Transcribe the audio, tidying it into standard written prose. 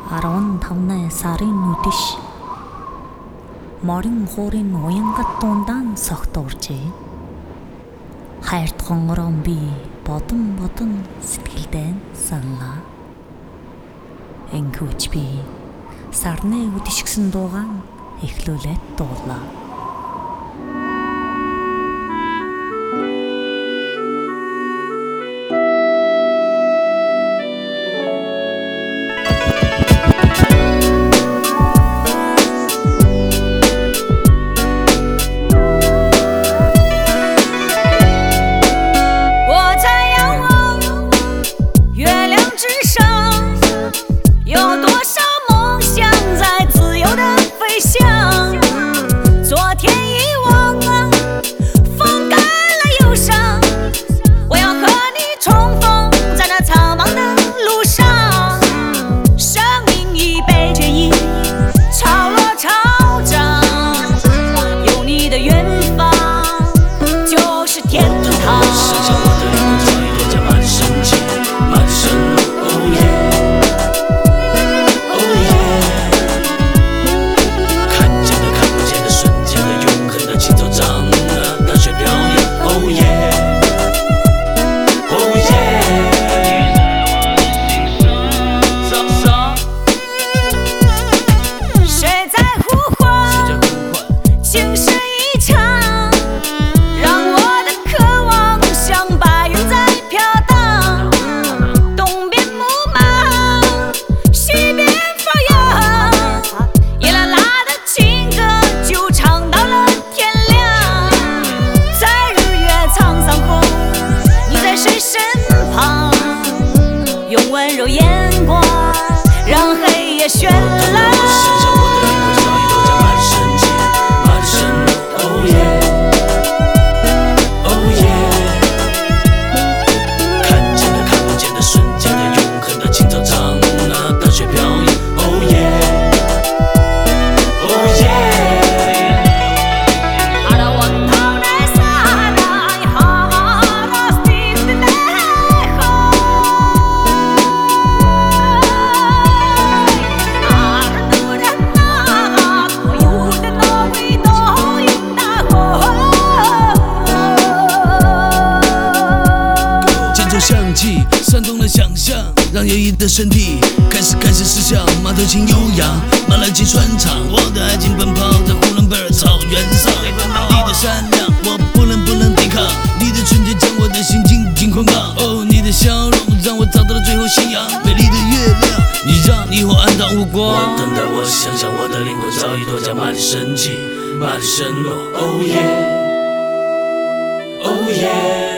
15-ны сарын үдэш морин хуурын уянгат дундaan согтууржээ. Хайрт хонгорон би бодон сэтгэлдээ саналаа. Энгүүч би сарны үдэш гэсэн дуугаан эхлүүлээд дуулаа.用温柔眼光让黑夜绚烂。 煽动了想象，让爷爷的身体开始思想，马头琴悠扬，马来琴传唱，我的爱情奔跑在呼伦贝尔草原上。你的善良我不能抵抗，你的纯洁将我的心紧紧捆绑。哦，你的笑容让我找到了最后信仰，美丽的月亮，你让霓虹暗淡无光。我等待，我想象，我的灵魂早已脱缰，马的神奇，马的承诺。Oh yeah，Oh yeah。